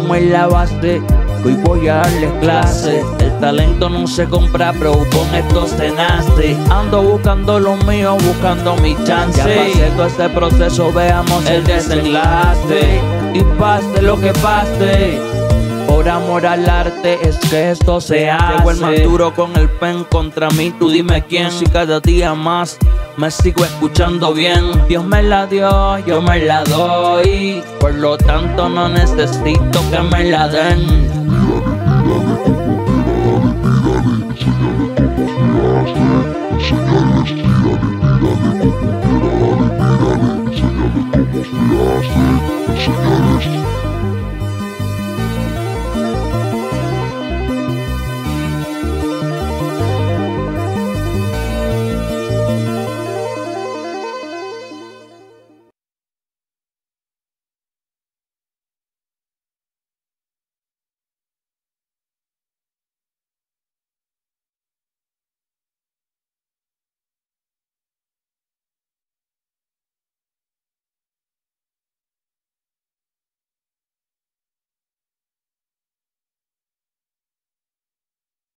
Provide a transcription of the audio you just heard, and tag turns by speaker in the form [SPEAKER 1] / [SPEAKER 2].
[SPEAKER 1] es la base, que hoy voy a darles clase. El talento no se compra, pero con esto se nace. Ando buscando lo mío, buscando mi chance. Ya pasé todo este proceso, veamos el desenlace. Y pase lo que pase, por amor al arte es que esto se hace. Llegó el más duro con el pen contra mí, tú dime quién. Si cada día más me sigo escuchando bien. Dios me la dio, yo me la doy. Por lo tanto no necesito que me la den.
[SPEAKER 2] Enseñales